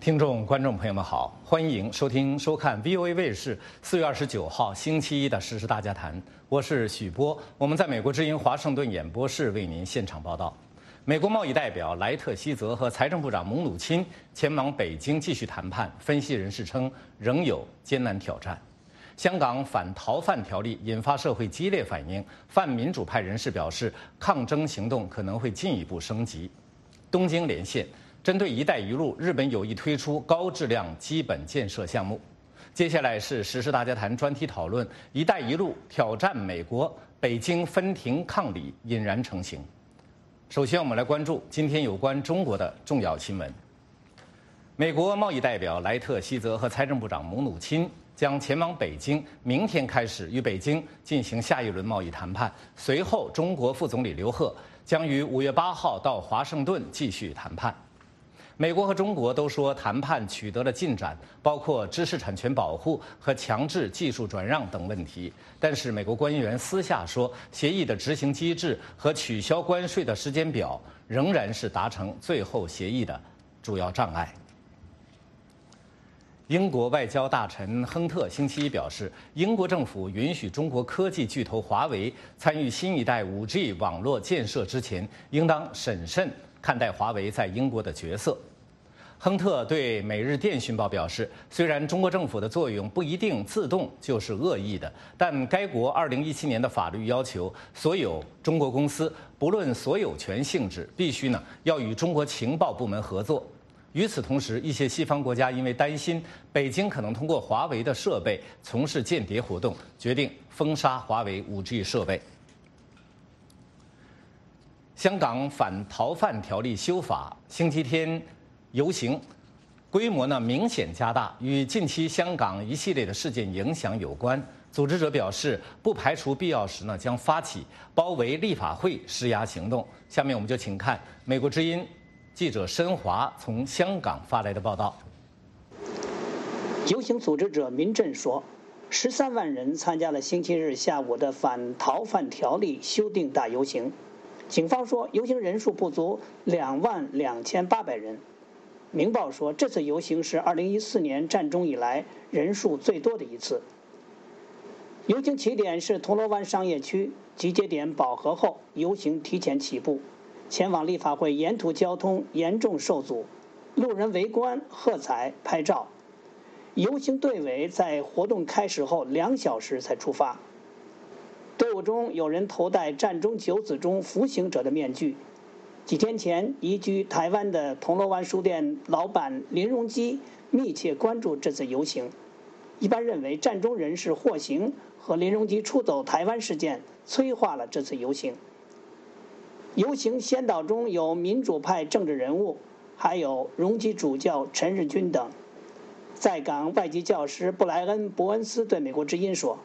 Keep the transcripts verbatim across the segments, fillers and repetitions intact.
听众、观众朋友们好，欢迎收听、收看 V O A 卫视四月二十九号星期一的《时事大家谈》，我是许波，我们在美国之音华盛顿演播室为您现场报道。美国贸易代表莱特希泽和财政部长蒙努钦前往北京继续谈判，分析人士称仍有艰难挑战。香港反逃犯条例引发社会激烈反应，泛民主派人士表示，抗争行动可能会进一步升级。东京连线。针对“一带一路”，日本有意推出高质量基本建设项目。接下来是时事大家谈专题讨论，“一带一路”挑战美国，北京分庭抗礼引燃成型。首先，我们来关注今天有关中国的重要新闻。美国贸易代表莱特希泽和财政部长蒙努钦将前往北京，明天开始与北京进行下一轮贸易谈判。随后，中国副总理刘鹤将于五月八号到华盛顿继续谈判。美国和中国都说谈判取得了进展，包括知识产权保护和强制技术转让等问题。但是美国官员私下说，协议的执行机制和取消关税的时间表仍然是达成最后协议的主要障碍。英国外交大臣亨特星期一表示，英国政府允许中国科技巨头华为参与新一代 五 G 网络建设之前，应当审慎看待华为在英国的角色。亨特对《每日电讯报》表示，虽然中国政府的作用不一定自动就是恶意的，但该国二零一七年的法律要求，所有中国公司不论所有权性质，必须呢要与中国情报部门合作。与此同时，一些西方国家因为担心北京可能通过华为的设备从事间谍活动，决定封杀华为 五 G 设备。香港反逃犯条例修法星期天游行规模呢明显加大，与近期香港一系列的事件影响有关。组织者表示，不排除必要时呢将发起包围立法会施压行动。下面我们就请看美国之音记者申华从香港发来的报道。 游行组织者民阵说，十三万人参加了星期日下午的反逃犯条例修订大游行。警方说，游行人数不足两万两千八百人。明报说，这次游行是二零一四年战中以来人数最多的一次。游行起点是铜锣湾商业区，集结点饱和后，游行提前起步，前往立法会沿途交通严重受阻，路人围观、喝彩、拍照。游行队尾在活动开始后两小时才出发。队伍中有人头戴战中九子中服刑者的面具。几天前，移居台湾的铜锣湾书店老板林荣基密切关注这次游行。一般认为，战中人士获刑和林荣基出走台湾事件催化了这次游行。游行先导中有民主派政治人物，还有荣基主教陈日君等。在港外籍教师布莱恩·伯恩斯对美国之音说。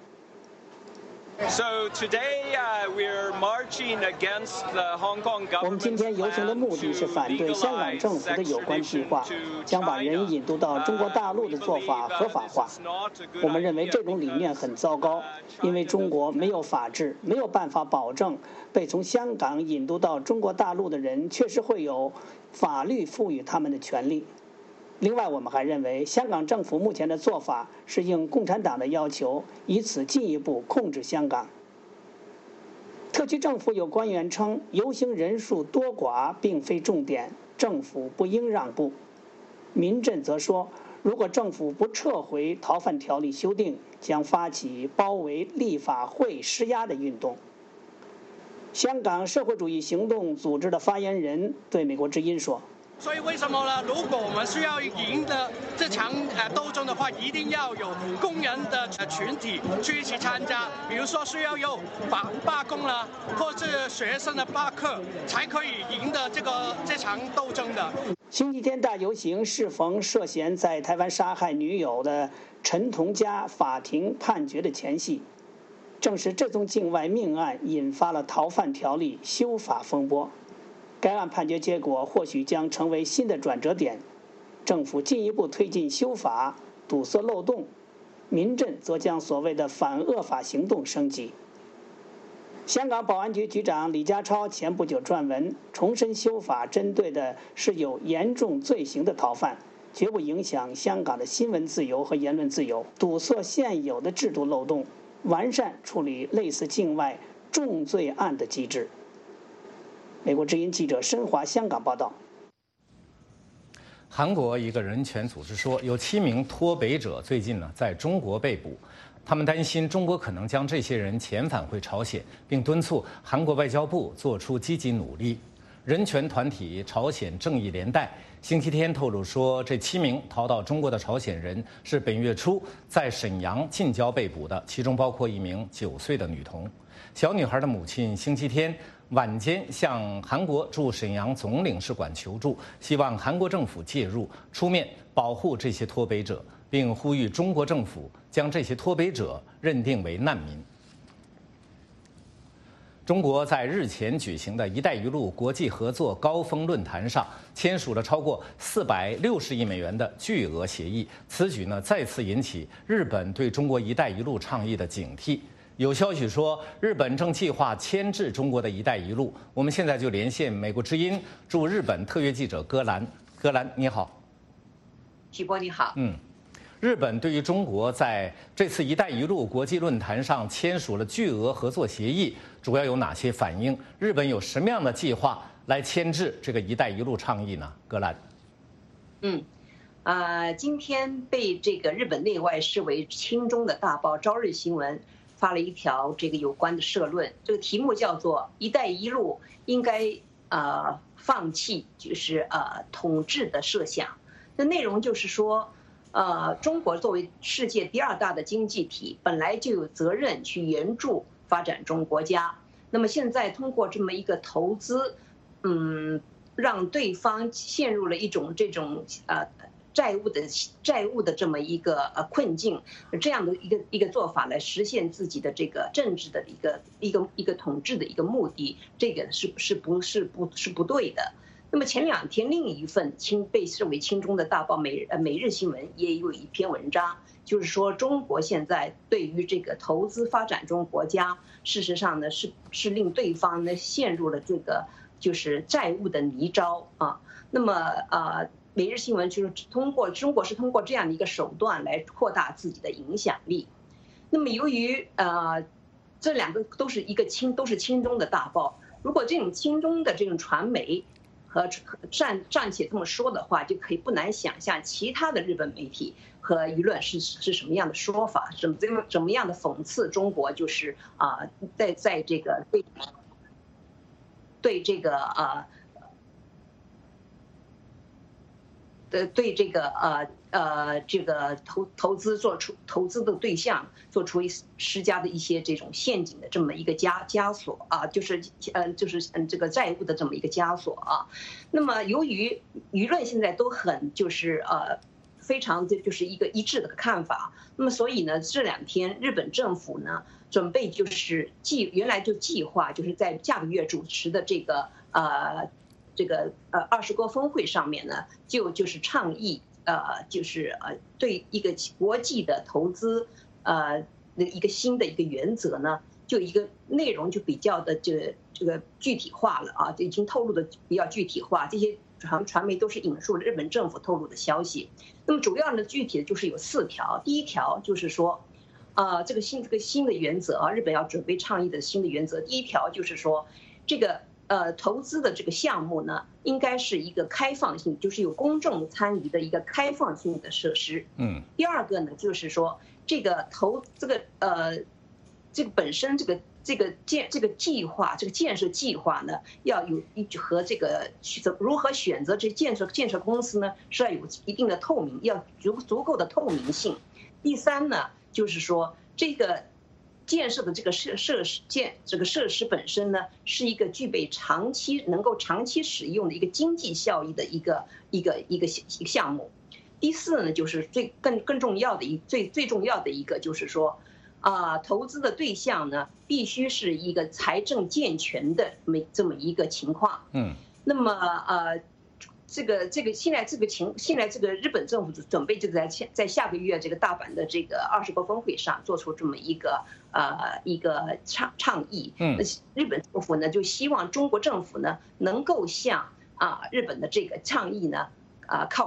So today, uh, we're marching against the Hong Kong government. 我们今天游行的目的是反对香港政府的有关计划，将把人引渡到中国大陆的做法合法化。我们认为这种理念很糟糕，因为中国没有法治，没有办法保证被从香港引渡到中国大陆的人确实会有法律赋予他们的权利。另外，我们还认为，香港政府目前的做法是应共产党的要求，以此进一步控制香港。特区政府有官员称，游行人数多寡并非重点，政府不应让步。民阵则说，如果政府不撤回逃犯条例修订，将发起包围立法会施压的运动。香港社会主义行动组织的发言人对美国之音说。 所以为什么呢？如果我们需要赢得这场呃斗争的话，一定要有工人的群体去一起参加，比如说需要有罢罢工啦，或是学生的罢课，才可以赢得这个这场斗争的。 星期天大游行适逢涉嫌在台湾杀害女友的陈同佳法庭判决的前夕，正是这宗境外命案引发了逃犯条例修法风波。该案判决结果或许将成为新的转折点，政府进一步推进修法，堵塞漏洞，民阵则将所谓的反恶法行动升级。香港保安局局长李家超前不久撰文，重申修法针对的是有严重罪行的逃犯， 绝不影响香港的新闻自由和言论自由，堵塞现有的制度漏洞，完善处理类似境外重罪案的机制。美国之音记者申华香港报道。 韩国一个人权组织说，有七名脱北者最近呢在中国被捕，他们担心中国可能将这些人遣返回朝鲜，并敦促韩国外交部做出积极努力。人权团体朝鲜正义连带星期天透露说，这七名逃到中国的朝鲜人是本月初在沈阳近郊被捕的，其中包括一名九岁的女童。小女孩的母亲星期天晚间向韩国驻沈阳总领事馆求助，希望韩国政府介入，出面保护这些脱北者，并呼吁中国政府将这些脱北者认定为难民。中国在日前举行的一带一路国际合作高峰论坛上签署了超过四百六十亿美元的巨额协议，此举呢再次引起日本对中国一带一路倡议的警惕。有消息说，日本正计划牵制中国的一带一路。我们现在就连线美国之音驻日本特约记者戈兰。戈兰，你好。 许波，你好。 嗯，日本对于中国在这次一带一路国际论坛上签署了巨额合作协议，主要有哪些反应？日本有什么样的计划来牵制这个一带一路倡议呢？戈兰。 嗯。呃，今天被这个日本内外视为亲中的大报《朝日新闻》发了一条这个有关的社论，这个题目叫做“一带一路应该呃放弃就是呃统治的设想”。那内容就是说，呃，中国作为世界第二大的经济体，本来就有责任去援助发展中国家。那么现在通过这么一个投资，嗯，让对方陷入了一种这种呃。债务的债务的这么一个呃困境，这样的一个一个做法来实现自己的这个政治的一个一个一个统治的一个目的，这个是是不是不是不对的。那么前两天另一份亲被视为亲中的大报每呃每日新闻也有一篇文章，就是说中国现在对于这个投资发展中国家，事实上呢是是令对方呢陷入了这个就是债务的泥沼啊。那么呃。每日新闻就是通过中国是通过这样的一个手段来扩大自己的影响力。那么由于呃这两个都是一个亲都是亲中的大报，如果这种亲中的这种传媒和暂暂且这么说的话，就可以不难想象其他的日本媒体和舆论是是什么样的说法，什么怎么怎么样的讽刺中国，就是啊、呃、在在这个对对这个呃。的对这个呃呃这个投投资做出投资的对象做出施加的一些这种陷阱的这么一个枷枷锁啊，就是呃就是嗯这个债务的这么一个枷锁啊。那么由于舆论现在都很就是呃非常的就是一个一致的看法，那么所以呢这两天日本政府呢准备就是计原来就计划就是在下个月主持的这个呃。这个呃二十国峰会上面呢，就就是倡议呃就是呃对一个国际的投资呃的一个新的一个原则呢，就一个内容就比较的这个这个具体化了啊，就已经透露的比较具体化。这些传传媒都是引述了日本政府透露的消息。那么主要呢，具体的就是有四条。第一条就是说，呃这个新这个新的原则啊，日本要准备倡议的新的原则。第一条就是说，这个。呃，投资的这个项目呢，应该是一个开放性，就是有公众参与的一个开放性的设施。嗯。第二个呢，就是说这个投这个呃，这个本身这个这个建这个计划这个建设计划呢，要有一和这个如何选择这建设建设公司呢，是要有一定的透明，要足足够的透明性。第三呢，就是说这个。建设的这个设设施建这个设施本身呢，是一个具备长期能够长期使用的一个经济效益的一个一个一个一个项目。第四呢，就是最更更重要的一最最重要的一个就是说，啊、呃，投资的对象呢，必须是一个财政健全的这么这么一个情况。嗯，那么呃。这个这个现在这个情现在这个日本政府准备就在在下个月这个大阪的这个二十国峰会上做出这么一个呃一个倡倡议。嗯，日本政府呢就希望中国政府呢能够向啊日本的这个倡议呢啊靠拢。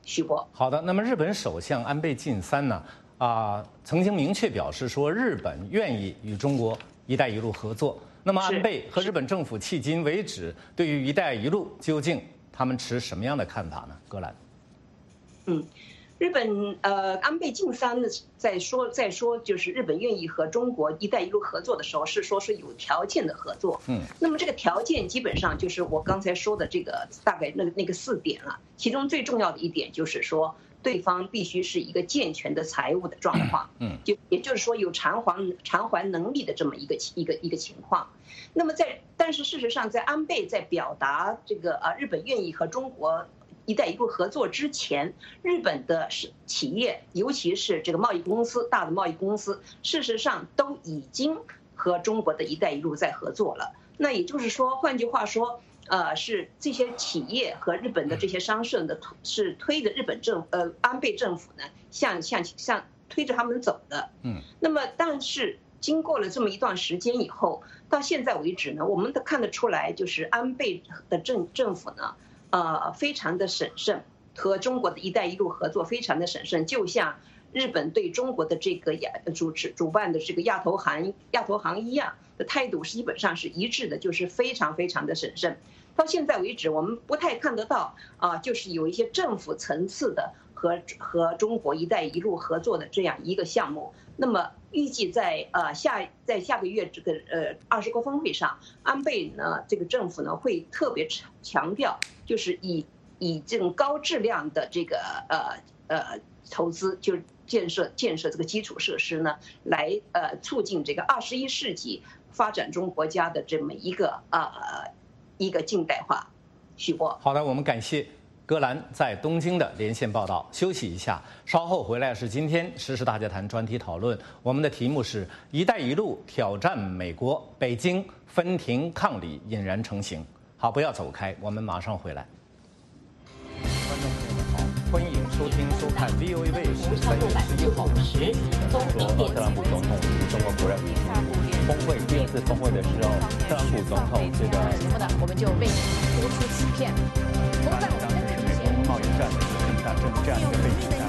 徐波。 好的，那么日本首相安倍晋三呢，啊、呃，曾经明确表示说，日本愿意与中国“一带一路”合作。那么，安倍和日本政府迄今为止对于“一带一路”究竟他们持什么样的看法呢？葛兰。 嗯。日本呃，安倍晋三呢在说在说，就是日本愿意和中国“一带一路”合作的时候，是说是有条件的合作。嗯，那么这个条件基本上就是我刚才说的这个大概那个那个四点了。其中最重要的一点就是说，对方必须是一个健全的财务的状况。嗯，就也就是说有偿还偿还能力的这么一个一个一个情况。那么在但是事实上，在安倍在表达这个啊日本愿意和中国“一带一路”合作之前，日本的企业，尤其是这个贸易公司、大的贸易公司，事实上都已经和中国的“一带一路”在合作了。那也就是说，换句话说，呃，是这些企业和日本的这些商社呢，是推着日本政呃安倍政府呢，向向向推着他们走的。嗯。那么，但是经过了这么一段时间以后，到现在为止呢，我们都看得出来，就是安倍的政政府呢。呃，非常的审慎，和中国的一带一路合作非常的审慎，就像日本对中国的这个亚主持主办的这个亚投行亚投行一样的态度，基本上是一致的，就是非常非常的审慎。到现在为止，我们不太看得到啊，就是有一些政府层次的和和中国一带一路合作的这样一个项目。那么预计在呃下在下个月这个呃二十国峰会上，安倍呢这个政府呢会特别强调，就是以以这种高质量的这个呃呃投资，就建设建设这个基础设施呢，来呃促进这个二十一世纪发展中国家的这么一个呃一个近代化。许波。 好的，我们感谢戈兰在东京的连线报道。休息一下，稍后回来是今天时事大家谈专题讨论。我们的题目是“一带一路挑战美国，北京分庭抗礼引燃成型”。好，不要走开，我们马上回来。观众朋友们好，欢迎收听收看 V O A 卫视三月十一号。 说特朗普总统与中国国人峰会第二次峰会的时候，特朗普总统这个节目的我们就为您播出此片。 当时是美国贸易战的一个正大正这样一个背景下。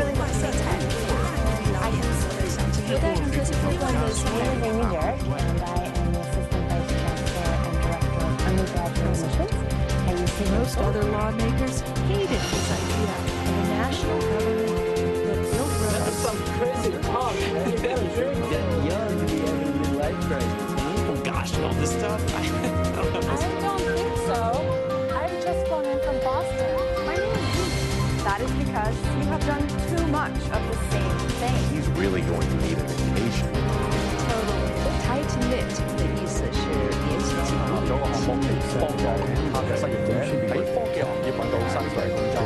有带上这些部分的前任的 leader, and I am the assistant vice chancellor and director of undergraduate admissions. And you see most other lawmakers hated this idea of a national government that built roads. That's some crazy talk, man. You gotta drink. Getting young to be having a midlife crisis. Oh gosh, all this stuff. I don't know. I don't think so. I've just flown in from Boston. My name is Ruth. That is because you have done too much of the same thing. He's really going to need a vacation. Totally. Tight knit 的意思是联系紧密。 咗個項目嚟幫助其他嘅失業者喺科技行業揾到薪水工作。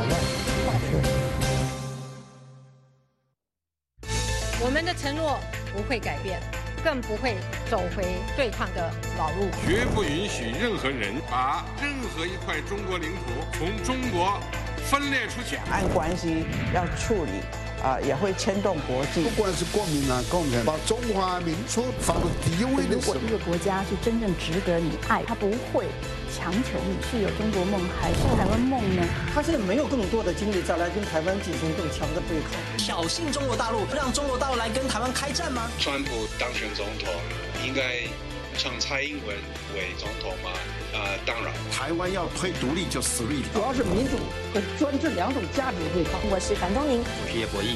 我們的承諾不會改變，更不會走回對抗的老路。 絕不允許任何人把任何一塊中國領土從中國分裂出去。 兩岸關係要處理。啊，也會牽動國際。 不管是國民黨、共產黨，把中華民族放到第一位的時候。 如果一個國家是真正值得你愛，他不會強求你是有中國夢還是台灣夢呢？ 他現在沒有更多的精力再來跟台灣進行更強的對抗。 挑釁中國大陸，讓中國大陸來跟台灣開戰嗎？ 川普當選總統，應該稱蔡英文為總統嗎？呃，當然。 台灣要推獨立就死路一條。 主要是民主和專制兩種價值對抗。 我是樊東寧， 我是葉國義。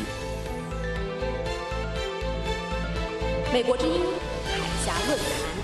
美國之音海峽論壇。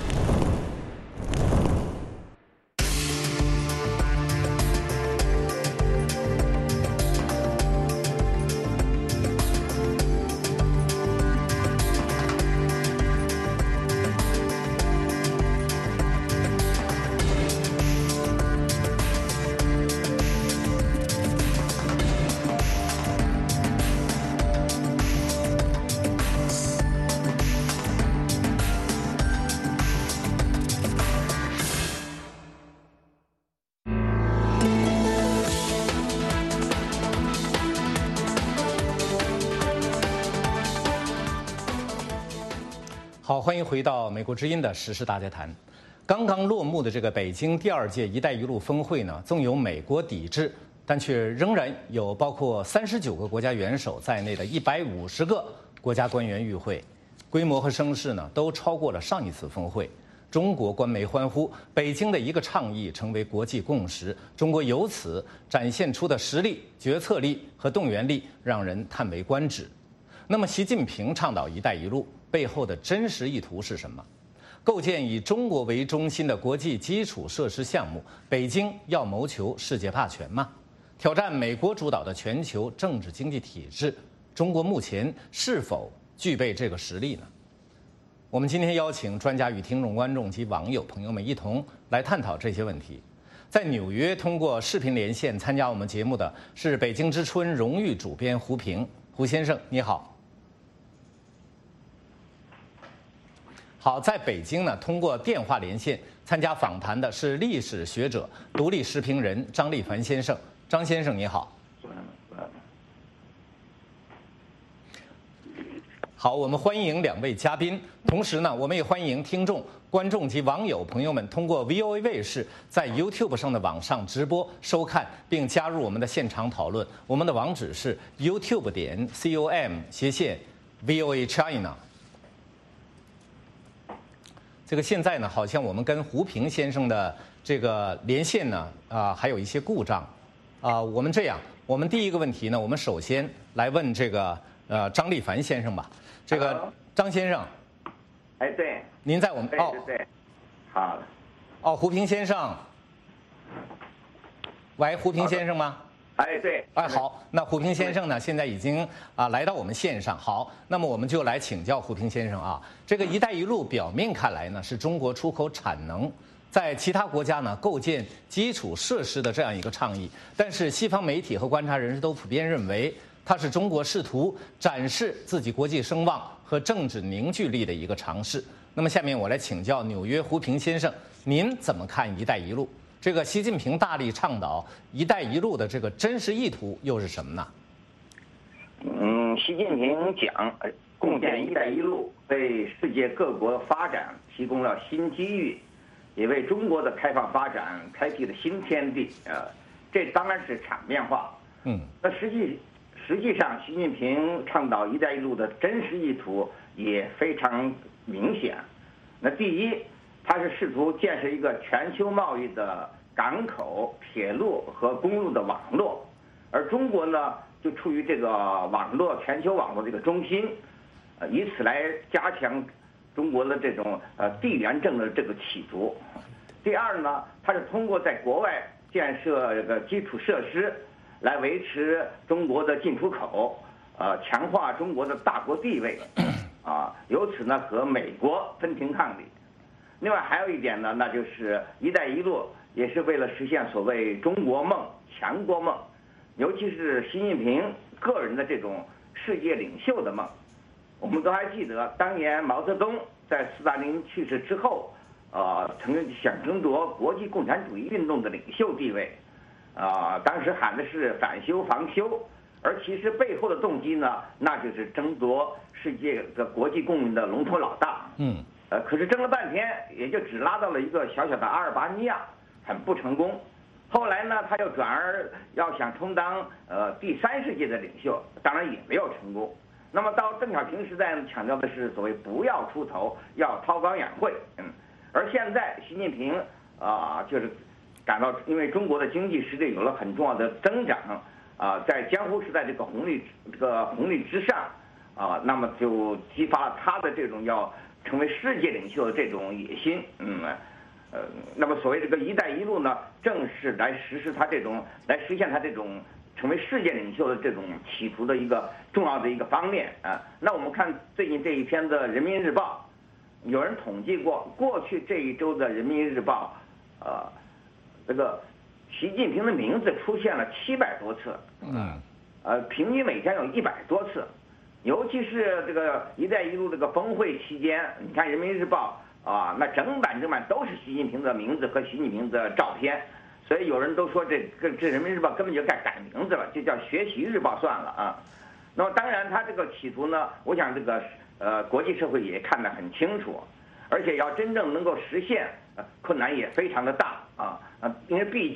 好，欢迎回到美国之音的时事大家谈。刚刚落幕的这个北京第二届“一带一路”峰会呢，纵有美国抵制， 但却仍然有包括三十九个国家元首在内的一百五十个国家官员与会，规模和声势呢都超过了上一次峰会。中国官媒欢呼，北京的一个倡议成为国际共识，中国由此展现出的实力、决策力和动员力让人叹为观止。那么，习近平倡导“一带一路”背后的真实意图是什么？构建以中国为中心的国际基础设施项目，北京要谋求世界霸权吗？挑战美国主导的全球政治经济体制，中国目前是否具备这个实力呢？我们今天邀请专家与听众、观众及网友朋友们一同来探讨这些问题。在纽约通过视频连线参加我们节目的是北京之春荣誉主编胡平，胡先生你好。好，在北京呢，通过电话连线参加访谈的是历史学者、独立时评人张立凡先生。张先生你好。好，我们欢迎两位嘉宾，同时呢，我们也欢迎听众、观众及网友朋友们通过 V O A 卫视在 YouTube 上的网上直播收看，并加入我们的现场讨论。我们的网址是 YouTube 点 com 斜线 V O A China。这个现在呢，好像我们跟胡平先生的这个连线呢，啊、呃，还有一些故障，啊、呃，我们这样，我们第一个问题呢，我们首先来问这个呃张立凡先生吧。这个张先生， 哎，对， 您在我们对哦， 对对，好的， 哦，胡平先生，喂，胡平先生吗？ 哎，对， 哎，好，那胡平先生呢，现在已经啊来到我们线上。好，那么我们就来请教胡平先生啊，这个“一带一路”表面看来呢是中国出口产能，在其他国家呢构建基础设施的这样一个倡议，但是西方媒体和观察人士都普遍认为，它是中国试图展示自己国际声望和政治凝聚力的一个尝试。那么下面我来请教纽约胡平先生，您怎么看“一带一路”？这个习近平大力倡导“一带一路”的这个真实意图又是什么呢？ 嗯，习近平讲，共建“一带一路”为世界各国发展提供了新机遇，也为中国的开放发展开辟了新天地。呃，这当然是场面话。 嗯， 那实际实际上，习近平倡导“一带一路”的真实意图也非常明显。那第一，他是试图建设一个全球贸易的港口、铁路和公路的网络，而中国呢，就处于这个网络全球网络这个中心，呃，以此来加强中国的这种呃地缘政的这个企图。第二呢，它是通过在国外建设这个基础设施，来维持中国的进出口，呃，强化中国的大国地位，啊，由此呢和美国分庭抗礼。另外还有一点呢，那就是“一带一路”也是为了实现所谓中国梦、强国梦，尤其是习近平个人的这种世界领袖的梦。我们都还记得，当年毛泽东在斯大林去世之后，呃，曾经想争夺国际共产主义运动的领袖地位，啊、呃，当时喊的是反修防修，而其实背后的动机呢，那就是争夺世界的国际共运的龙头老大。 嗯。 呃，可是争了半天，也就只拉到了一个小小的阿尔巴尼亚，很不成功。后来呢，他又转而要想充当呃第三世界的领袖，当然也没有成功。那么到邓小平时代呢，强调的是所谓不要出头，要韬光养晦。嗯，而现在习近平啊、呃，就是感到因为中国的经济实力有了很重要的增长啊、呃，在江湖时代这个红利这个红利之上啊、呃，那么就激发了他的这种要成为世界领袖的这种野心。嗯，呃，那么所谓这个“一带一路”呢，正是来实施他这种，来实现他这种成为世界领袖的这种企图的一个重要的一个方面啊。那我们看最近这一篇的《人民日报》，有人统计过，过去这一周的《人民日报》，呃，这个习近平的名字出现了七百多次， 嗯， 呃，平均每天有一百多次。尤其是这个“一带一路”这个峰会期间，你看《人民日报》啊，那整版整版都是习近平的名字和习近平的照片，所以有人都说这这这《人民日报》根本就该改名字了，就叫《学习日报》算了啊。那么当然，他这个企图呢，我想这个呃国际社会也看得很清楚，而且要真正能够实现，呃，困难也非常的大啊啊，因为毕竟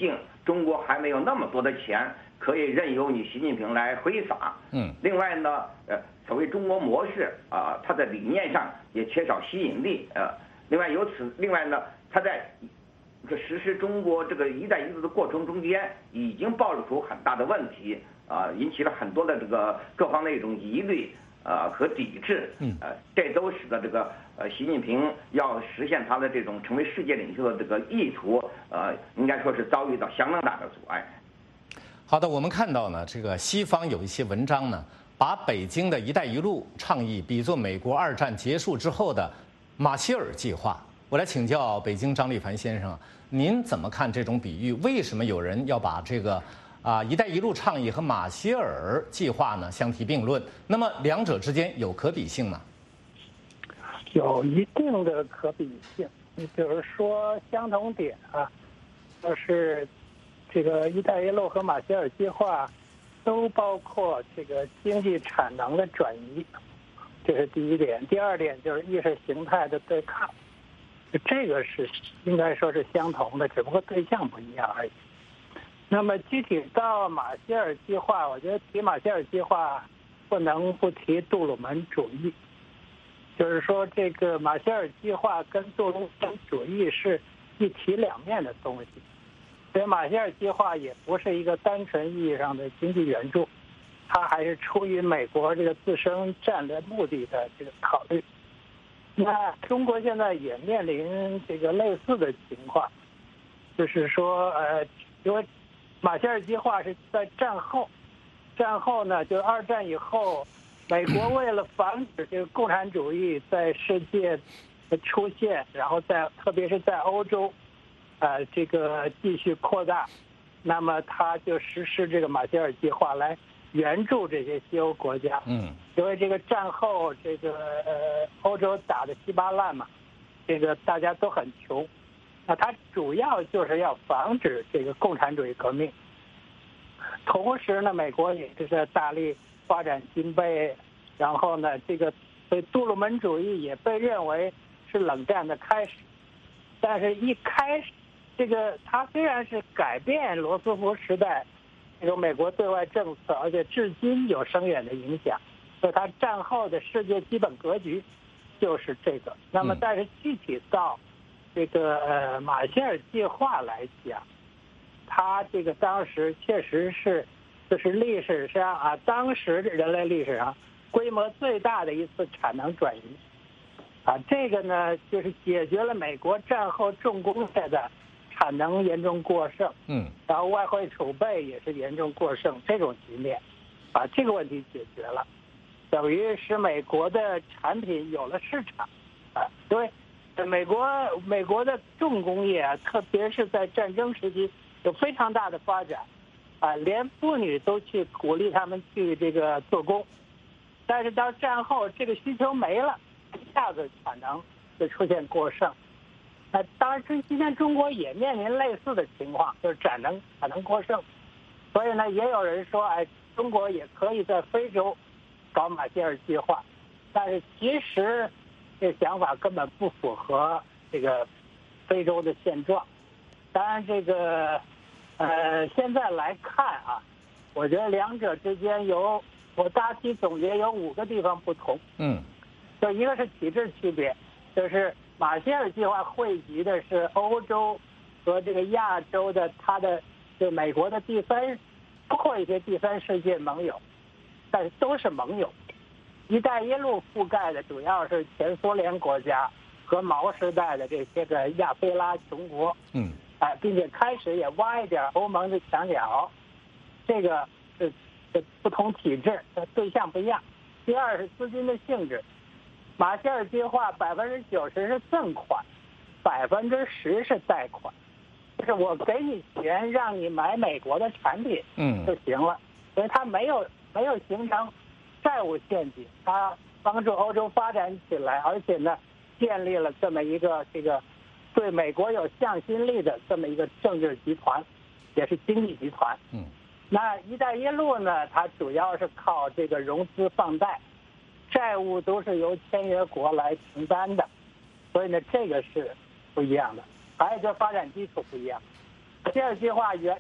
中国还没有那么多的钱可以任由你习近平来挥洒。 嗯。 另外呢，呃，所谓中国模式啊、呃，它的理念上也缺少吸引力。呃，另外由此，另外呢，它在这实施中国这个“一带一路”的过程中间，已经暴露出很大的问题啊、呃，引起了很多的这个各方的一种疑虑。呃和抵制， 嗯， 呃，这都使得这个呃习近平要实现他的这种成为世界领袖的这个意图，呃，应该说是遭遇到相当大的阻碍。 好的，我们看到呢，这个西方有一些文章呢，把北京的一带一路倡议比作美国二战结束之后的马歇尔计划。我来请教北京张立凡先生，您怎么看这种比喻？为什么有人要把这个？啊，“一带一路”倡议和马歇尔计划呢相提并论，那么两者之间有可比性吗？ 有一定的可比性，你比如说相同点啊，就是这个“一带一路”和马歇尔计划都包括这个经济产能的转移，这是第一点。第二点就是意识形态的对抗，这个是应该说是相同的，只不过对象不一样而已。那么具体到马歇尔计划，我觉得提马歇尔计划不能不提杜鲁门主义，就是说这个马歇尔计划跟杜鲁门主义是一体两面的东西。所以马歇尔计划也不是一个单纯意义上的经济援助，它还是出于美国这个自身战略目的的这个考虑。那中国现在也面临这个类似的情况，就是说呃，因为马歇尔计划是在战后，战后呢，就是二战以后，美国为了防止这个共产主义在世界的出现，然后在特别是在欧洲，呃，这个继续扩大，那么他就实施这个马歇尔计划来援助这些西欧国家。 嗯， 因为这个战后这个呃欧洲打得稀巴烂嘛，这个大家都很穷。那它主要就是要防止这个共产主义革命，同时呢，美国也是在大力发展军备，然后呢，这个所以杜鲁门主义也被认为是冷战的开始，但是一开始，这个它虽然是改变罗斯福时代这个美国对外政策，而且至今有深远的影响，所以它战后的世界基本格局就是这个。那么，但是具体到这个呃马歇尔计划来讲，它这个当时确实是，就是历史上啊，当时人类历史上规模最大的一次产能转移，啊，这个呢就是解决了美国战后重工业的产能严重过剩， 嗯， 然后外汇储备也是严重过剩这种局面，把这个问题解决了，等于使美国的产品有了市场，啊，因为美国美国的重工业啊，特别是在战争时期有非常大的发展，啊，连妇女都去鼓励他们去这个做工，但是到战后这个需求没了，一下子产能就出现过剩。那当然，今天中国也面临类似的情况，就是产能产能过剩，所以呢，也有人说，哎，中国也可以在非洲搞马歇尔计划，但是其实这想法根本不符合这个非洲的现状。当然，这个呃，现在来看啊，我觉得两者之间有，我大体总结有五个地方不同。 嗯， 就一个是体制区别，就是马歇尔计划汇集的是欧洲和这个亚洲的它的就美国的第三，包括一些第三世界盟友，但是都是盟友。一带一路覆盖的主要是前苏联国家和毛时代的这些个亚非拉穷国， 嗯， 哎，并且开始也挖一点欧盟的墙角，这个是是不同体制的对象不一样。第二是资金的性质，马歇尔计划百分之九十是赠款，百分之十是贷款，就是我给你钱让你买美国的产品， 嗯， 就行了，所以它没有没有形成债务陷阱，它帮助欧洲发展起来，而且呢，建立了这么一个这个对美国有向心力的这么一个政治集团，也是经济集团。 嗯， 那“一带一路”呢，它主要是靠这个融资放贷，债务都是由签约国来承担的，所以呢，这个是不一样的。还有就是发展基础不一样。马歇尔计划原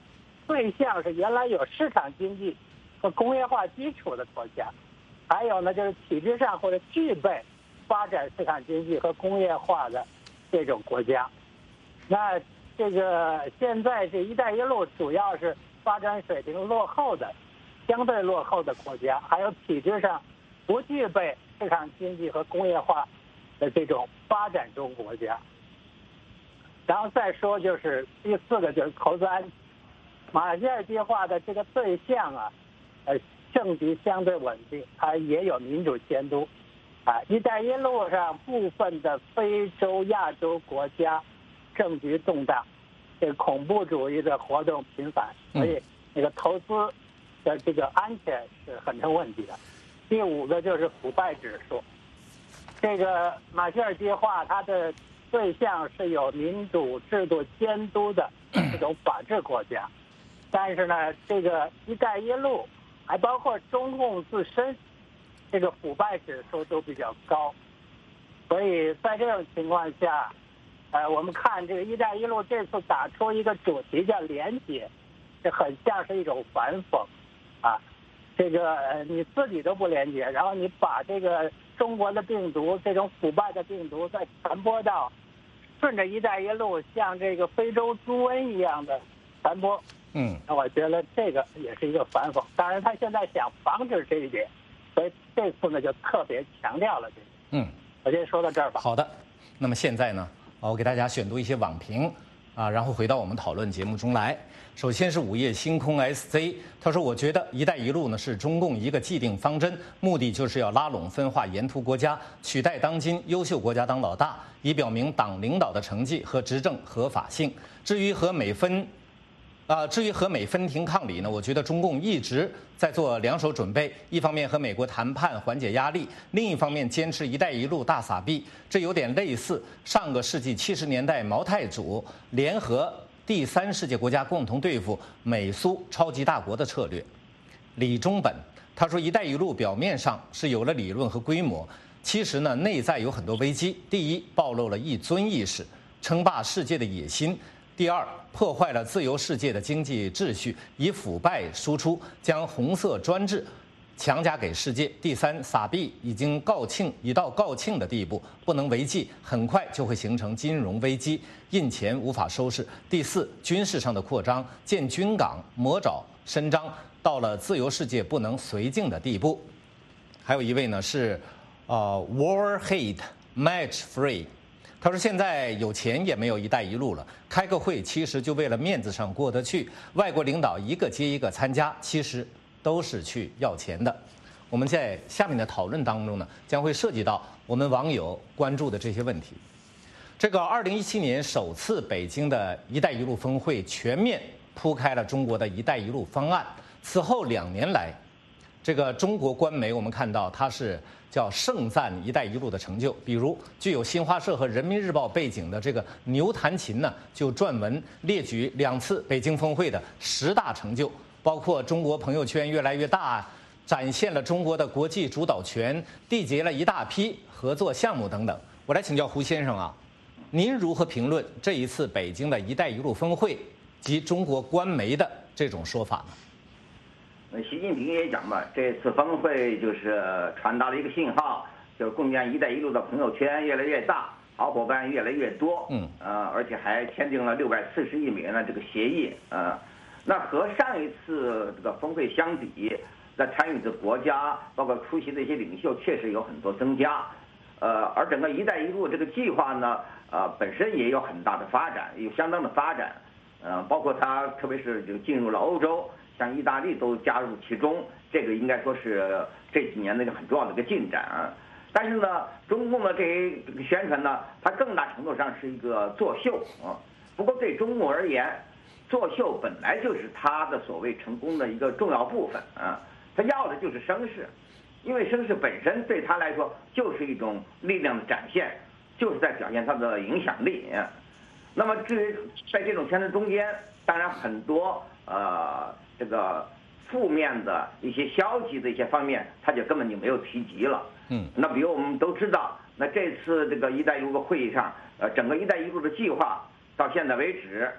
对象是原来有市场经济和工业化基础的国家，还有呢就是体制上或者具备发展市场经济和工业化的这种国家。那这个现在这一带一路主要是发展水平落后的、相对落后的国家，还有体制上不具备市场经济和工业化的这种发展中国家。然后再说就是第四个就是投资安全。马歇尔计划的这个对象啊，呃，政局相对稳定，它也有民主监督。啊，一带一路上部分的非洲、亚洲国家政局动荡，这个恐怖主义的活动频繁，所以那个投资的这个安全是很成问题的。第五个就是腐败指数，这个马歇尔计划它的对象是有民主制度监督的这种法治国家。但是呢，这个“一带一路”还包括中共自身，这个腐败指数都比较高，所以在这种情况下，呃，我们看这个“一带一路”这次打出一个主题叫连结，这很像是一种反讽，啊，这个呃你自己都不连结，然后你把这个中国的病毒，这种腐败的病毒再传播到，顺着“一带一路”像这个非洲猪瘟一样的传播。 嗯， 那我觉得这个也是一个反讽。当然，他现在想防止这一点，所以这次呢就特别强调了这个。 嗯， 我先说到这儿吧。 好的，那么现在呢，我给大家选读一些网评啊，然后回到我们讨论节目中来。首先是午夜星空 S Z， 他说：“我觉得‘一带一路’呢是中共一个既定方针，目的就是要拉拢分化沿途国家，取代当今优秀国家当老大，以表明党领导的成绩和执政合法性。至于和美分。”啊，至于和美分庭抗礼呢，我觉得中共一直在做两手准备，一方面和美国谈判缓解压力，另一方面坚持“一带一路”大撒币，这有点类似上个世纪七十年代毛太祖联合第三世界国家共同对付美苏超级大国的策略。李中本他说：“一带一路表面上是有了理论和规模，其实呢内在有很多危机。第一，暴露了一尊意识、称霸世界的野心。”第二，破坏了自由世界的经济秩序，以腐败输出，将红色专制强加给世界。第三，撒币已经告罄，已到告罄的地步，不能为继，很快就会形成金融危机，印钱无法收拾。第四，军事上的扩张，建军港、魔爪伸张，到了自由世界不能绥靖的地步。还有一位呢是，呃 ，War Hate Match Free。他说：“现在有钱也没有‘一带一路’了，开个会其实就为了面子上过得去。外国领导一个接一个参加，其实都是去要钱的。”我们在下面的讨论当中呢，将会涉及到我们网友关注的这些问题。这个二零一七年首次北京的一带一路峰会全面铺开了中国的一带一路方案。此后两年来，这个中国官媒我们看到它是叫盛赞“一带一路”的成就，比如具有新华社和人民日报背景的这个牛弹琴呢，就撰文列举两次北京峰会的十大成就，包括中国朋友圈越来越大，展现了中国的国际主导权，缔结了一大批合作项目等等。我来请教胡先生啊，您如何评论这一次北京的一带一路峰会及中国官媒的这种说法呢？ 习近平也讲嘛，这次峰会就是传达了一个信号，就是共建“一带一路”的朋友圈越来越大，好伙伴越来越多，嗯，呃，而且还签订了六百四十亿美元的这个协议，呃，那和上一次这个峰会相比，那参与的国家包括出席的一些领袖确实有很多增加，呃，而整个“一带一路”这个计划呢，呃，本身也有很大的发展，有相当的发展，呃，包括它特别是就进入了欧洲。像意大利都加入其中，这个应该说是这几年的一个很重要的一个进展啊。但是呢，中共的这些宣传呢，它更大程度上是一个作秀啊。不过对中共而言，作秀本来就是他的所谓成功的一个重要部分啊。他要的就是声势，因为声势本身对他来说就是一种力量的展现，就是在表现他的影响力。那么至于在这种宣传中间，当然很多呃。这个负面的一些消极的一些方面，他就根本就没有提及了。嗯，那比如我们都知道，那这次这个“一带一路”的会议上，呃，整个“一带一路”的计划到现在为止，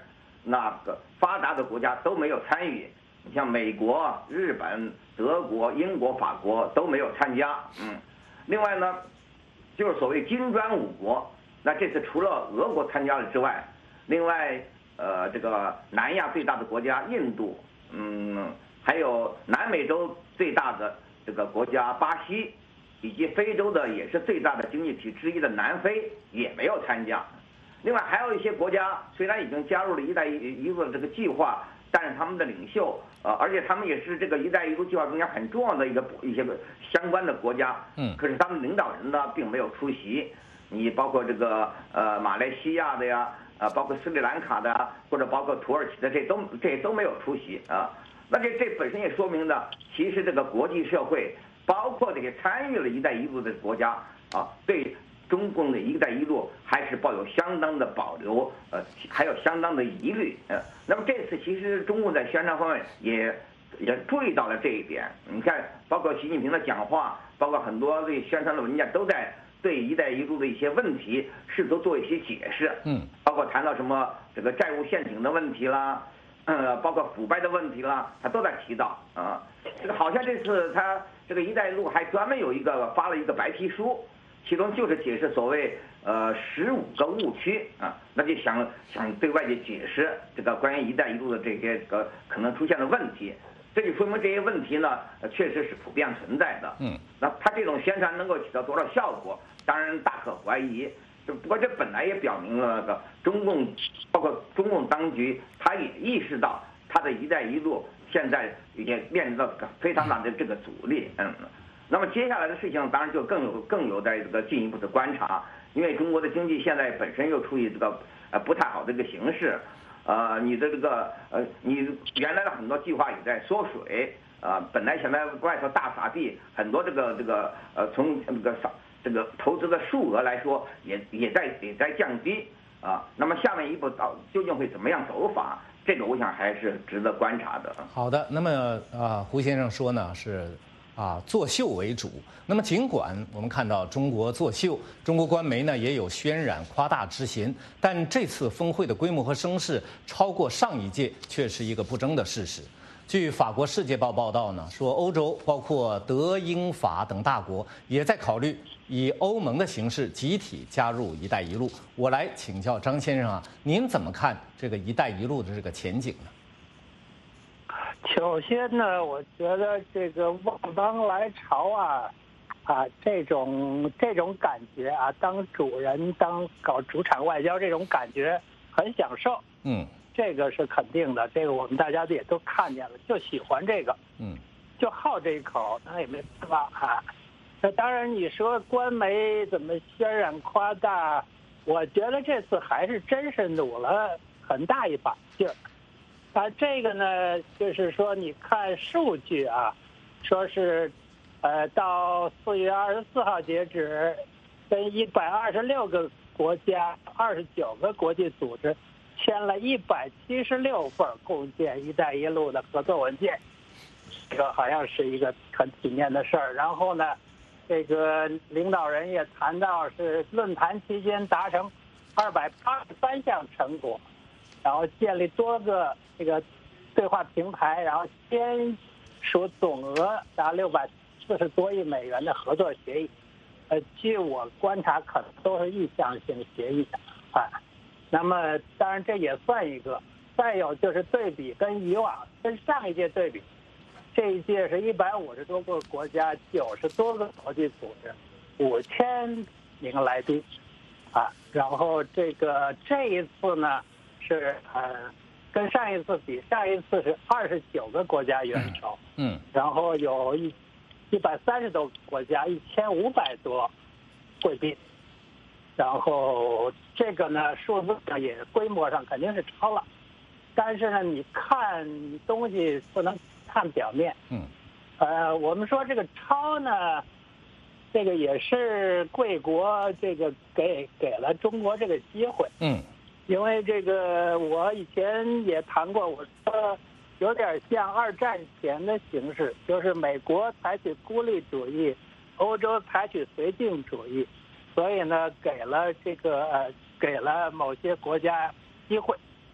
那个发达的国家都没有参与。你像美国、日本、德国、英国、法国都没有参加。嗯，另外呢，就是所谓金砖五国，那这次除了俄国参加了之外，另外呃这个南亚最大的国家印度，嗯，还有南美洲最大的这个国家巴西，以及非洲的也是最大的经济体之一的南非也没有参加。另外还有一些国家虽然已经加入了一带一路的这个计划，但是他们的领袖，呃，而且他们也是这个“一带一路”计划中间很重要的一个一些相关的国家， 嗯， 可是他们领导人呢并没有出席。你包括这个呃马来西亚的呀，呃，包括斯里兰卡的，或者包括土耳其的，这都这都没有出席啊。那这这本身也说明呢，其实这个国际社会，包括这些参与了“一带一路”的国家啊，对中共的一带一路还是抱有相当的保留，呃，还有相当的疑虑。呃，那么这次其实中共在宣传方面也也注意到了这一点。你看，包括习近平的讲话，包括很多这宣传的文件都在对一带一路的一些问题试图做一些解释。 嗯， 包括谈到什么这个债务陷阱的问题啦，呃，包括腐败的问题啦，他都在提到啊。这个好像这次他这个一带一路还专门有一个发了一个白皮书。其中就是解释所谓呃十五个误区啊，那就想想对外界解释这个关于“一带一路”的这些个可能出现的问题，这就说明这些问题呢，呃、确实是普遍存在的。 嗯， 那他这种宣传能够起到多少效果，当然大可怀疑。不过这本来也表明了那个中共，包括中共当局，他也意识到他的一带一路现在也面临到非常大的这个阻力。嗯。那么接下来的事情当然就更有更有在这个进一步的观察，因为中国的经济现在本身又处于这个呃不太好的一个形势，呃，你的这个呃你原来的很多计划也在缩水，啊、呃，本来现在外头大撒币，很多这个这个呃从这个撒这个投资的数额来说也也在也在降低啊、呃，那么下面一步到究竟会怎么样走法？这个我想还是值得观察的。 好的，那么啊、呃，胡先生说呢是。啊，作秀为主。那么，尽管我们看到中国作秀，中国官媒呢也有渲染夸大之嫌，但这次峰会的规模和声势超过上一届，却是一个不争的事实。据法国《世界报》报道呢，说欧洲包括德、英、法等大国也在考虑以欧盟的形式集体加入“一带一路”。我来请教张先生啊，您怎么看这个“一带一路”的这个前景呢？ 首先呢，我觉得这个望当来朝啊，啊，这种这种感觉啊，当主人、当搞主场外交这种感觉很享受。 嗯， 这个是肯定的，这个我们大家也都看见了，就喜欢这个。 嗯， 就好这一口，那也没办法啊。那当然，你说官媒怎么渲染夸大，我觉得这次还是真是努了很大一把劲儿。啊，这个呢，就是说，你看数据啊，说是，呃，到四月二十四号截止，跟一百二十六个国家、二十九个国际组织签了一百七十六份共建“一带一路”的合作文件，这个好像是一个很体面的事儿。然后呢，这个领导人也谈到是论坛期间达成二百八十三项成果。然后建立多个这个对话平台，然后签署总额达六百四十多亿美元的合作协议。呃，据我观察，可能都是意向性协议啊。那么，当然这也算一个。再有就是对比跟以往、跟上一届对比，这一届是一百五十多个国家、九十多个国际组织、五千名来宾啊。然后这个这一次呢？是呃，跟上一次比，上一次是二十九个国家元首， 嗯， 然后有一一百三十多个国家，一千五百多贵宾，然后这个呢数字上也规模上肯定是超了，但是呢你看东西不能看表面， 嗯， 呃，我们说这个超呢，这个也是贵国这个给给了中国这个机会， 嗯。 因为这个，我以前也谈过，我说有点像二战前的形势，就是美国采取孤立主义，欧洲采取绥靖主义，所以呢，给了这个呃，给了某些国家机会。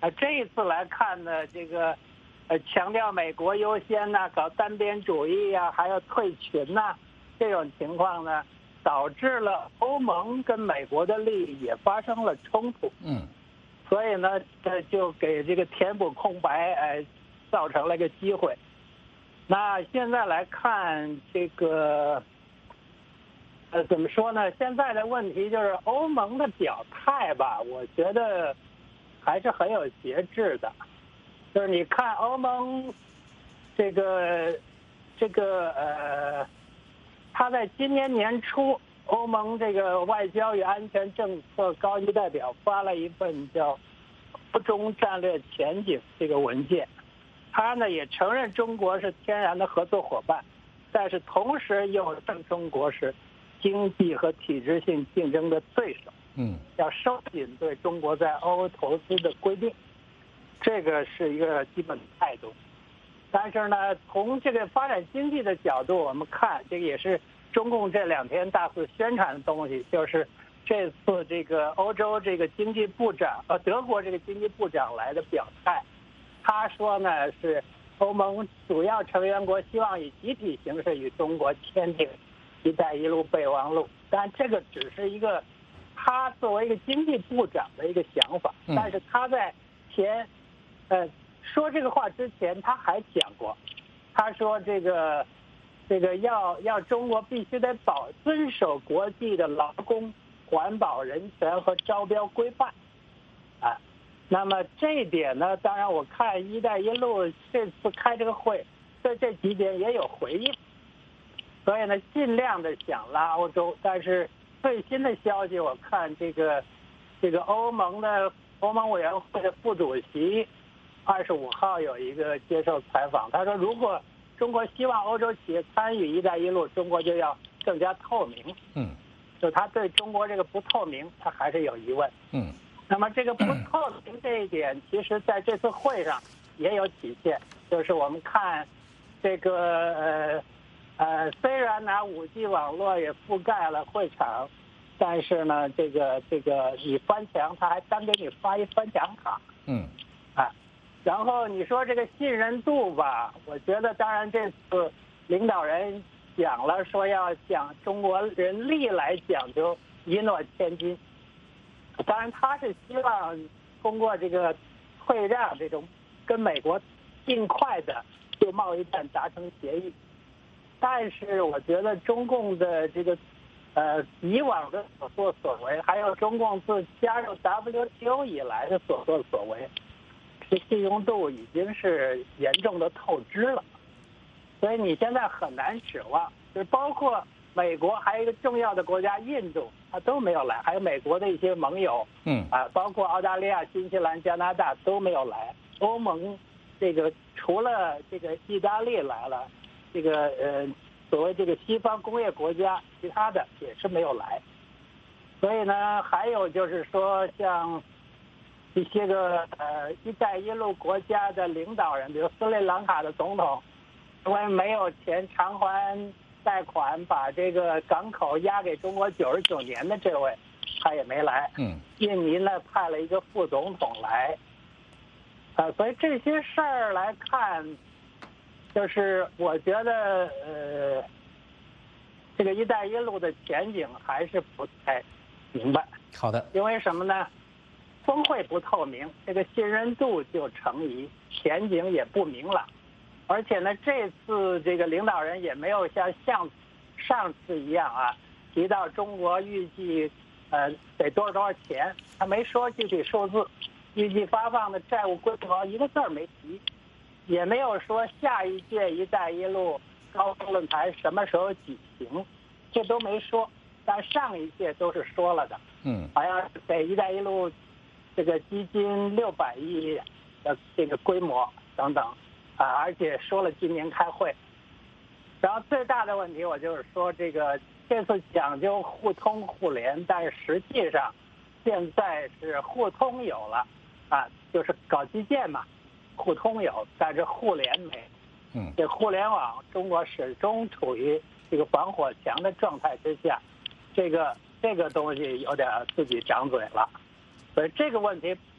啊，这一次来看呢，这个呃强调美国优先呐、啊，搞单边主义呀、啊，还要退群呐、啊，这种情况呢，导致了欧盟跟美国的利益也发生了冲突。 嗯， 所以呢，这就给这个填补空白，呃，造成了一个机会。那现在来看这个，呃，怎么说呢？现在的问题就是欧盟的表态吧，我觉得还是很有节制的。就是你看欧盟这个这个呃，他在今年年初，欧盟这个外交与安全政策高级代表发了一份叫《欧中战略前景》这个文件。他呢也承认中国是天然的合作伙伴，但是同时又称中国是经济和体制性竞争的对手。 嗯， 要收紧对中国在欧投资的规定，这个是一个基本态度。但是呢，从这个发展经济的角度，我们看这个也是中共这两天大肆宣传的东西，就是这次这个欧洲这个经济部长，呃，德国这个经济部长来的表态。他说呢，是欧盟主要成员国希望以集体形式与中国签订“一带一路”备忘录，但这个只是一个他作为一个经济部长的一个想法。但是他在前，呃，说这个话之前，他还讲过，他说这个这个要要中国必须得保遵守国际的劳工、环保、人权和招标规范，啊。那么这一点呢，当然我看“一带一路”这次开这个会，对这几点也有回应，所以呢，尽量的想拉欧洲。但是最新的消息，我看这个这个欧盟的欧盟委员会的副主席二十五号有一个接受采访，他说，如果中国希望欧洲企业参与“一带一路”，中国就要更加透明。 嗯， 就他对中国这个不透明，他还是有疑问。 嗯。 那么这个不透明这一点，其实在这次会上也有体现，就是我们看这个呃呃，虽然拿 五 G 网络也覆盖了会场，但是呢，这个这个你翻墙，他还单给你发一翻墙卡。 嗯， 啊，然后你说这个信任度吧，我觉得当然这次领导人讲了，说要讲中国人历来讲究一诺千金。当然，他是希望通过这个退让，这种跟美国尽快的就贸易战达成协议。但是，我觉得中共的这个呃以往的所作所为，还有中共自加入 W T O 以来的所作所为，这信用度已经是严重的透支了。所以你现在很难指望，就包括美国还有一个重要的国家印度。他都没有来，还有美国的一些盟友， 嗯啊，包括澳大利亚、新西兰、加拿大都没有来。欧盟这个除了这个意大利来了，这个呃所谓这个西方工业国家，其他的也是没有来。所以呢，还有就是说，像一些个呃“一带一路”国家的领导人，比如斯里兰卡的总统，因为没有钱偿还贷款，把这个港口押给中国九十九年的这位，他也没来。 嗯， 印尼呢派了一个副总统来，啊，所以这些事儿来看，就是我觉得呃，这个“一带一路”的前景还是不太明白。 好的。 因为什么呢？峰会不透明，这个信任度就成疑，前景也不明朗。而且呢，这次这个领导人也没有像像上次一样啊，提到中国预计呃得多少多少钱，他没说具体数字，预计发放的债务规模一个字儿没提，也没有说下一届“一带一路”高峰论坛什么时候举行，这都没说。但上一届都是说了的， 嗯， 好像是给“一带一路”这个基金六百亿的这个规模等等。啊，而且说了今年开会，然后最大的问题我就是说，这个这次讲究互通互联，但是实际上现在是互通有了，啊，就是搞基建嘛，互通有，但是互联没。 嗯， 这互联网中国始终处于这个防火墙的状态之下，这个这个东西有点自己长嘴了，所以这个问题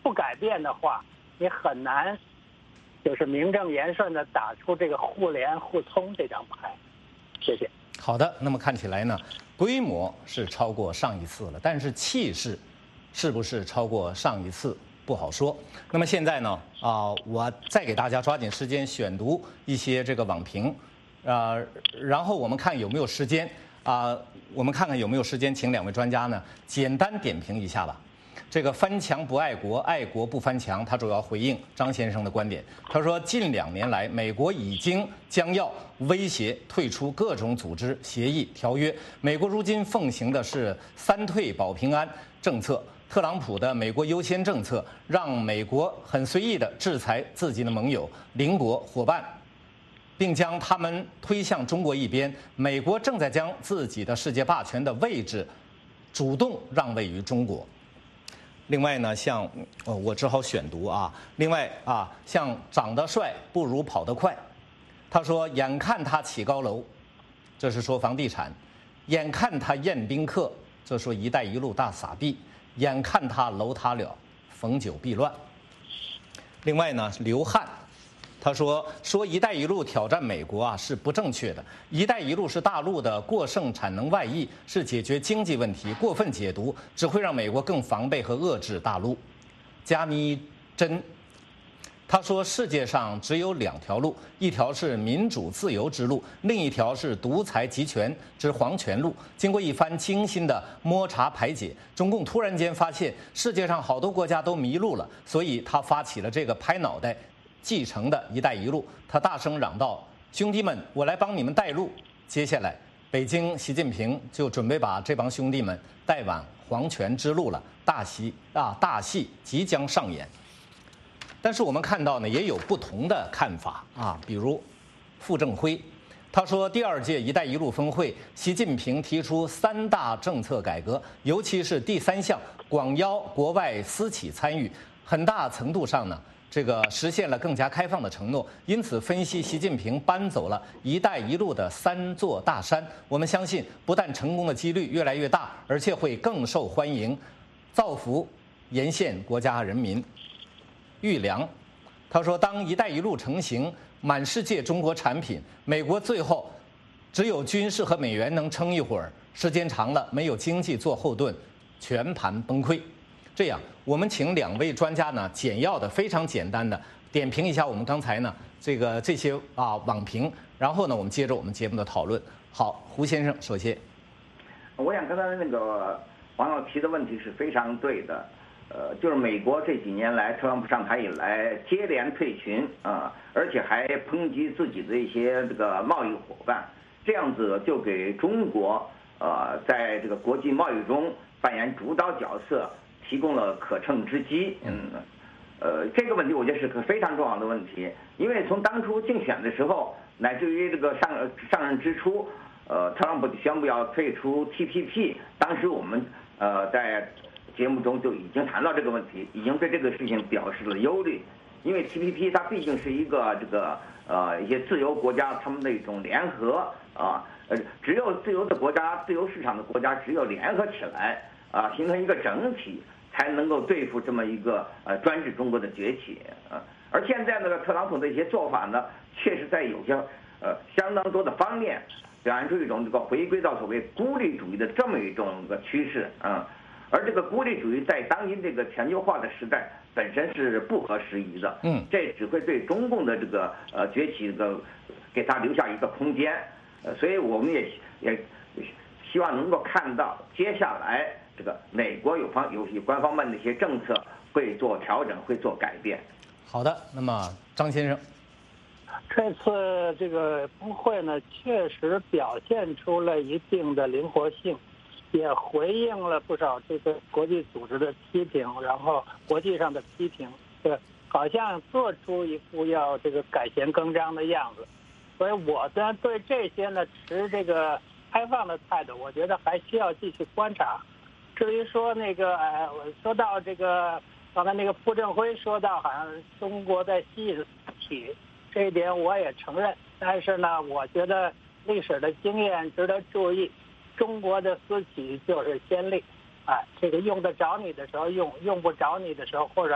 不改变的话，你很难就是名正言顺的打出这个互联互通这张牌。谢谢。 好的，那么看起来呢，规模是超过上一次了，但是气势是不是超过上一次不好说。那么现在呢，啊、呃，我再给大家抓紧时间选读一些这个网评，啊、呃，然后我们看有没有时间啊、呃，我们看看有没有时间，请两位专家呢简单点评一下吧。这个翻墙不爱国，爱国不翻墙，他主要回应张先生的观点。他说，近两年来，美国已经将要威胁退出各种组织、协议、条约。美国如今奉行的是三退保平安政策，特朗普的美国优先政策，让美国很随意地制裁自己的盟友、邻国、伙伴，并将他们推向中国一边。美国正在将自己的世界霸权的位置主动让位于中国。另外呢，像呃，我只好选读啊。另外啊，像长得帅不如跑得快，他说，眼看他起高楼，这是说房地产；眼看他宴宾客，这说“一带一路”大撒币；眼看他楼塌了，逢九必乱。另外呢，刘汉。他说：“说‘一带一路’挑战美国啊是不正确的，‘一带一路’是大陆的过剩产能外溢，是解决经济问题。过分解读只会让美国更防备和遏制大陆。”加尼真，他说：“世界上只有两条路，一条是民主自由之路，另一条是独裁集权之皇权路。经过一番精心的摸查排解，中共突然间发现世界上好多国家都迷路了，所以他发起了这个拍脑袋继承的一带一路。他大声嚷道：‘兄弟们，我来帮你们带路。’接下来，北京习近平就准备把这帮兄弟们带往皇权之路了。大戏啊，大戏即将上演。但是我们看到呢，也有不同的看法啊，比如傅政辉，他说，第二届“一带一路”峰会，习近平提出三大政策改革，尤其是第三项，广邀国外私企参与，很大程度上呢。这个实现了更加开放的承诺，因此分析习近平搬走了“一带一路”的三座大山。我们相信，不但成功的几率越来越大，而且会更受欢迎，造福沿线国家人民。玉良，他说，当“一带一路”成型，满世界中国产品，美国最后只有军事和美元能撑一会儿，时间长了，没有经济做后盾，全盘崩溃。这样，我们请两位专家呢，简要的、非常简单的点评一下我们刚才呢这个这些啊网评，然后呢，我们接着我们节目的讨论。好，胡先生首先， 我想刚才那个网友提的问题是非常对的，呃，就是美国这几年来，特朗普上台以来接连退群啊、呃，而且还抨击自己的一些这个贸易伙伴，这样子就给中国呃在这个国际贸易中扮演主导角色提供了可乘之机。嗯，呃，这个问题我觉得是个非常重要的问题，因为从当初竞选的时候，乃至于这个上上任之初，呃，特朗普宣布要退出 T P P， 当时我们呃在节目中就已经谈到这个问题，已经对这个事情表示了忧虑，因为 T P P 它毕竟是一个这个呃一些自由国家他们的一种联合啊，呃，只有自由的国家、自由市场的国家，只有联合起来啊，形成一个整体，才能够对付这么一个呃专制中国的崛起啊。而现在那个特朗普的一些做法呢，确实在有些呃相当多的方面表现出一种这个回归到所谓孤立主义的这么一种个趋势啊。而这个孤立主义在当今这个全球化的时代本身是不合时宜的， 嗯， 这只会对中共的这个呃崛起这个给他留下一个空间，呃，所以我们也也希望能够看到接下来这个美国有方有有官方面的一些政策会做调整，会做改变。 好的，那么张先生， 这次这个峰会呢，确实表现出了一定的灵活性。也回应了不少这个国际组织的批评，然后国际上的批评，对，好像做出一副要这个改弦更张的样子。所以我呢对这些呢持这个开放的态度，我觉得还需要继续观察。至于说那个，呃，我说到这个刚才那个傅政辉说到，好像中国在吸引私企，这一点我也承认。但是呢，我觉得历史的经验值得注意。中国的私企就是先例，哎，这个用得着你的时候用，用不着你的时候，或者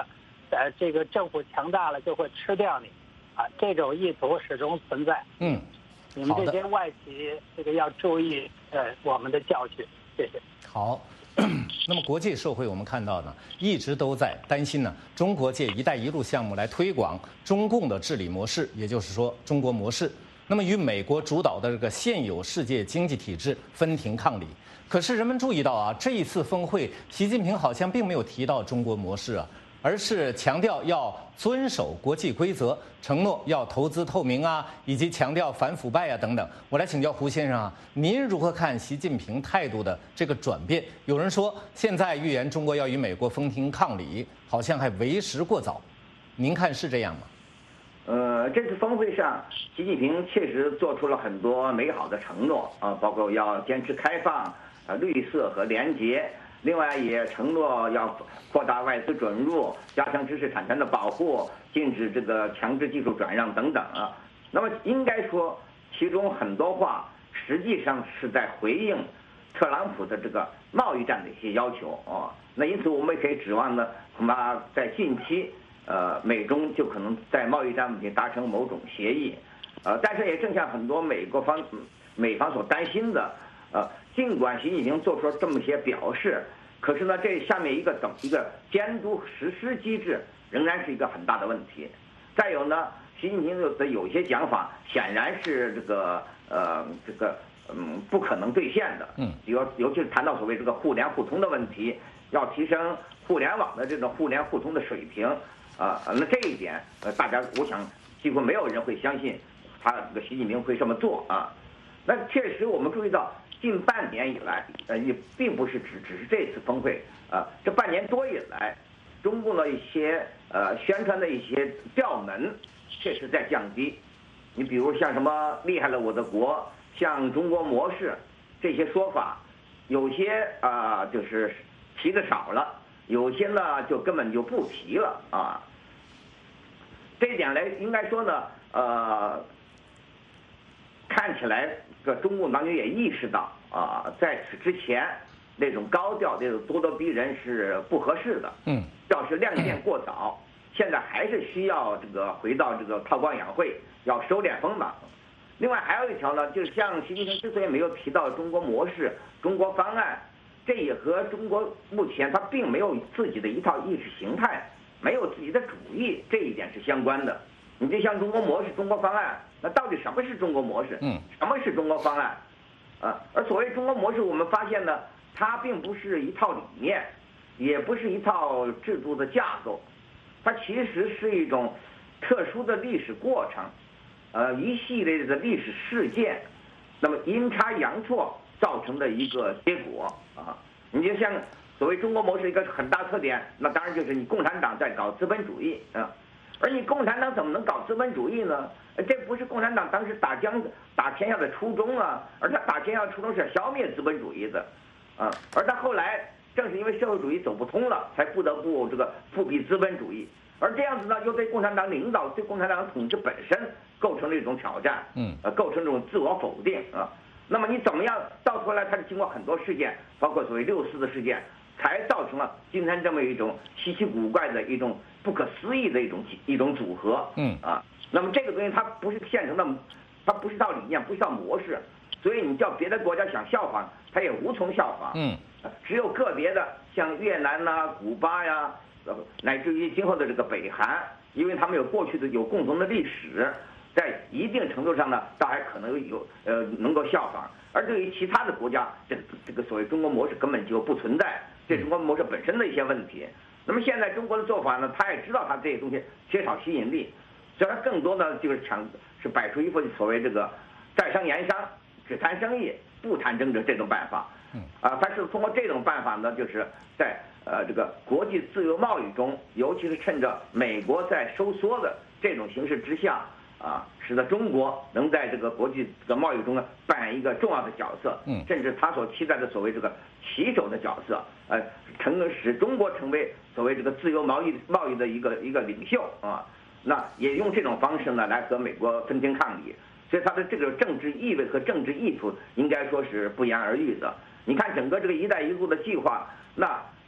呃，这个政府强大了就会吃掉你，啊，这种意图始终存在。 嗯， 你们这些外企这个要注意，呃，我们的教训。谢谢。 好。那么国际社会我们看到呢，一直都在担心呢，中国借“一带一路”项目来推广中共的治理模式，也就是说中国模式。那么与美国主导的这个现有世界经济体制分庭抗礼。可是人们注意到啊，这一次峰会，习近平好像并没有提到中国模式啊，而是强调要遵守国际规则，承诺要投资透明啊，以及强调反腐败啊等等。我来请教胡先生啊，您如何看习近平态度的这个转变？有人说现在预言中国要与美国分庭抗礼，好像还为时过早，您看是这样吗？ 呃，这次峰会上，习近平确实做出了很多美好的承诺啊，包括要坚持开放、啊绿色和廉洁，另外也承诺要扩大外资准入，加强知识产权的保护，禁止这个强制技术转让等等啊。那么应该说，其中很多话实际上是在回应特朗普的这个贸易战的一些要求啊。那因此我们也可以指望呢，恐怕在近期。呃，美中就可能在贸易战问题达成某种协议，呃，但是也正像很多美国方、美方所担心的，呃，尽管习近平做出了这么些表示，可是呢，这下面一个等一个监督实施机制仍然是一个很大的问题。再有呢，习近平的有些讲法显然是这个呃这个嗯不可能兑现的，嗯，尤尤其是谈到所谓这个互联互通的问题，要提升互联网的这种互联互通的水平。啊，那这一点，呃，大家我想几乎没有人会相信，他这个习近平会这么做啊。那确实，我们注意到近半年以来，呃，也并不是只只是这次峰会啊，这半年多以来，中共的一些呃宣传的一些调门，确实在降低。你比如像什么厉害了我的国，像中国模式这些说法，有些啊、呃、就是提的少了，有些呢就根本就不提了啊。这一点来，应该说呢，呃，看起来这中共当局也意识到啊、呃，在此之前那种高调、那种咄咄逼人是不合适的。嗯，要是亮剑过早，现在还是需要这个回到这个韬光养晦，要收敛锋芒。另外还有一条呢，就是像习近平之所以没有提到中国模式、中国方案，这也和中国目前他并没有自己的一套意识形态。没有自己的主义，这一点是相关的。你就像中国模式、中国方案，那到底什么是中国模式？嗯，什么是中国方案？啊，而所谓中国模式，我们发现呢，它并不是一套理念，也不是一套制度的架构，它其实是一种特殊的历史过程，呃，一系列的历史事件，那么阴差阳错造成的一个结果啊。你就像。所谓中国模式一个很大特点，那当然就是你共产党在搞资本主义啊，而你共产党怎么能搞资本主义呢？这不是共产党当时打江打天下的初衷啊，而他打天下的初衷是消灭资本主义的，啊，而他后来正是因为社会主义走不通了，才不得不这个复辟资本主义，而这样子呢，又对共产党领导、对共产党统治本身构成了一种挑战，嗯，呃，构成这种自我否定啊。那么你怎么样到头来，它是经过很多事件，包括所谓六四的事件。才造成了今天这么一种稀奇古怪的一种不可思议的一种一种组合，嗯啊，那么这个东西它不是现成的，它不是套理念，不是套模式，所以你叫别的国家想效仿，它也无从效仿，嗯，只有个别的像越南呐、古巴呀，乃至于今后的这个北韩，因为他们有过去的有共同的历史，在一定程度上呢，倒还可能有呃能够效仿，而对于其他的国家，这这个所谓中国模式根本就不存在。这中国模式本身的一些问题，那么现在中国的做法呢，他也知道他这些东西缺少吸引力，所以他更多的就是强是摆出一副所谓这个在商言商，只谈生意不谈政治这种办法。嗯，啊，他是通过这种办法呢，就是在呃这个国际自由贸易中，尤其是趁着美国在收缩的这种形势之下。啊，使得中国能在这个国际的贸易中呢扮演一个重要的角色，嗯，甚至他所期待的所谓这个旗手的角色，呃，成使中国成为所谓这个自由贸易贸易的一个一个领袖啊，那也用这种方式呢来和美国分庭抗礼，所以他的这个政治意味和政治意图应该说是不言而喻的。你看整个这个“一带一路”的计划，那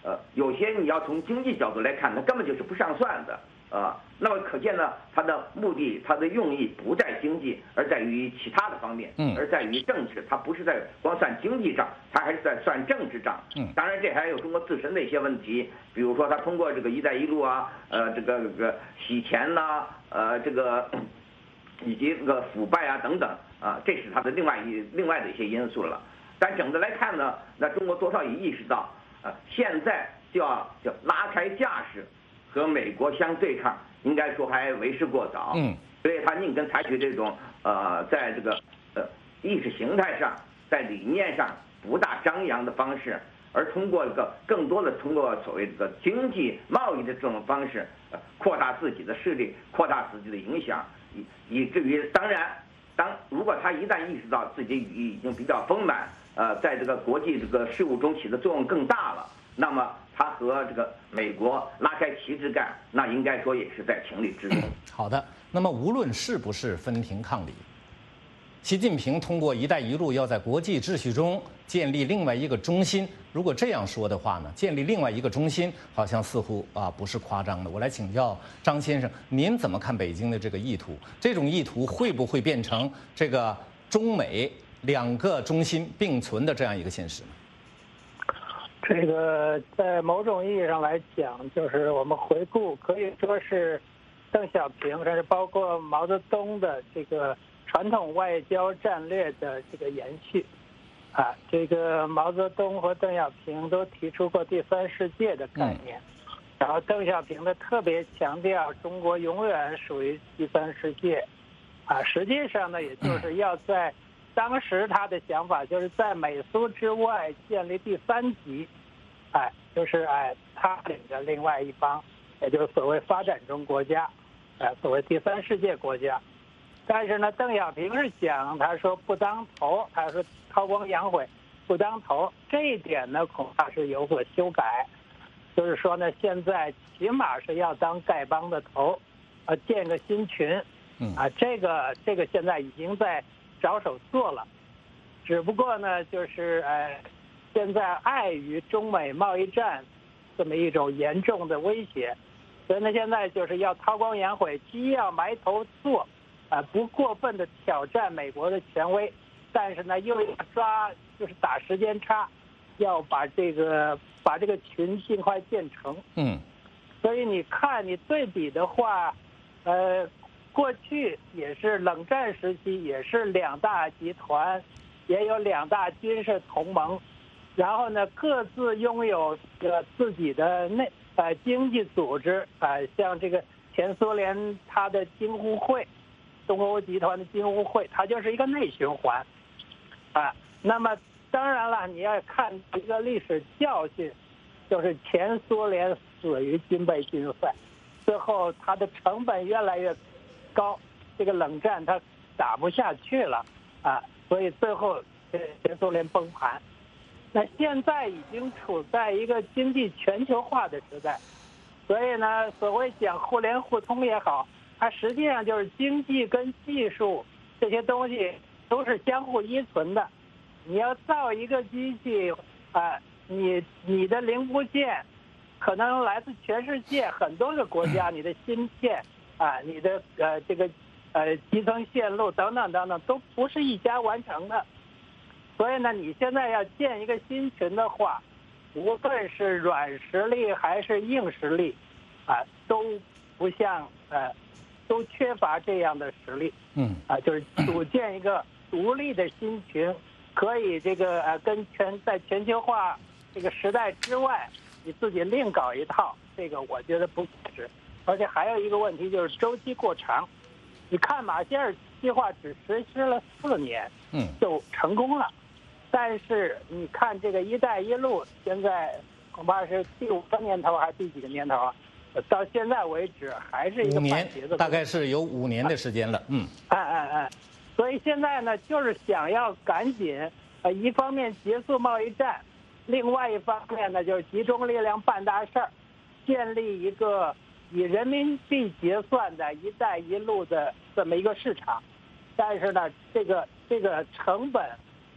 呃，有些你要从经济角度来看，它根本就是不上算的。呃，那么可见呢，它的目的、它的用意不在经济，而在于其他的方面， 嗯， 而在于政治。它不是在光算经济账，它还是在算政治账。 嗯， 当然这还有中国自身的一些问题，比如说它通过这个“一带一路”啊，呃，这个这个洗钱呐、呃，这个以及这个腐败啊等等啊，这是它的另外一另外的一些因素了。但整的来看呢，那中国多少也意识到，呃，现在就要就拉开架势。和美国相对抗，应该说还为时过早。 嗯， 所以他宁可采取这种呃，在这个呃意识形态上，在理念上不大张扬的方式，而通过一个更多的通过所谓这个经济贸易的这种方式，呃，扩大自己的势力，扩大自己的影响，以以至于当然，当如果他一旦意识到自己已经比较丰满，呃，在这个国际这个事务中起的作用更大了，那么。他和这个美国拉开旗帜干，那应该说也是在情理之中。 好的，那么无论是不是分庭抗礼，习近平通过“一带一路”要在国际秩序中建立另外一个中心。如果这样说的话呢，建立另外一个中心，好像似乎啊不是夸张的。我来请教张先生，您怎么看北京的这个意图？这种意图会不会变成这个中美两个中心并存的这样一个现实呢？ 这个在某种意义上来讲，就是我们回顾，可以说是邓小平，甚至包括毛泽东的这个传统外交战略的这个延续。啊，这个毛泽东和邓小平都提出过第三世界的概念，然后邓小平呢特别强调中国永远属于第三世界。啊，实际上呢，也就是要在当时他的想法就是在美苏之外建立第三级，哎，就是哎他领着另外一帮，也就是所谓发展中国家，哎，所谓第三世界国家。但是呢，邓小平是讲，他说不当头，他说韬光养晦，不当头，这一点呢恐怕是有所修改，就是说呢，现在起码是要当丐帮的头，呃，建个新群，啊，这个这个现在已经在着手做了，只不过呢，就是呃，现在碍于中美贸易战这么一种严重的威胁，所以呢，现在就是要韬光养晦，既要埋头做，啊、呃，不过分的挑战美国的权威，但是呢，又要抓，就是打时间差，要把这个把这个群尽快建成。 嗯， 所以你看，你对比的话，呃。过去也是冷战时期，也是两大集团，也有两大军事同盟，然后呢各自拥有呃自己的内呃经济组织啊、呃，像这个前苏联它的京沪会，东欧集团的京沪会，它就是一个内循环啊。那么当然了，你要看一个历史教训，就是前苏联死于军备竞赛，最后它的成本越来越高，这个冷战它打不下去了啊，所以最后前苏联崩盘。那现在已经处在一个经济全球化的时代，所以呢，所谓讲互联互通也好，它实际上就是经济跟技术这些东西都是相互依存的。你要造一个机器啊，你你的零部件可能来自全世界很多个国家，你的芯片。啊，你的呃这个呃集成线路等等等等都不是一家完成的，所以呢，你现在要建一个新群的话，无论是软实力还是硬实力，啊，都不像呃，都缺乏这样的实力。 嗯， 啊，就是组建一个独立的新群，可以这个呃跟全在全球化这个时代之外，你自己另搞一套，这个我觉得不是。而且还有一个问题就是周期过长，你看马歇尔计划只实施了四年， 嗯， 就成功了，但是你看这个“一带一路”，现在恐怕是第五个年头还是第几个年头啊？到现在为止还是一个半截子， 大概是有五年的时间了，嗯， 哎哎哎，所以现在呢，就是想要赶紧，呃，一方面结束贸易战，另外一方面呢，就是集中力量办大事儿，建立一个以人民币结算的一带一路的这么一个市场，但是呢，这个这个成本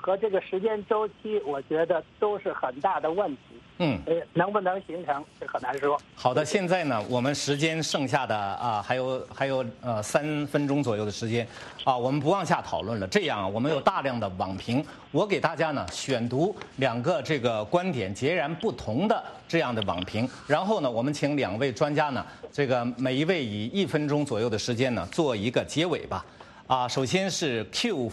和这个时间周期，我觉得都是很大的问题。 嗯， 呃，能不能形成这很难说。 好的，现在呢，我们时间剩下的啊，还有还有呃三分钟左右的时间，啊，我们不往下讨论了。这样，我们有大量的网评，我给大家呢选读两个这个观点截然不同的这样的网评，然后呢，我们请两位专家呢，这个每一位以一分钟左右的时间呢做一个结尾吧。啊，首先是 Q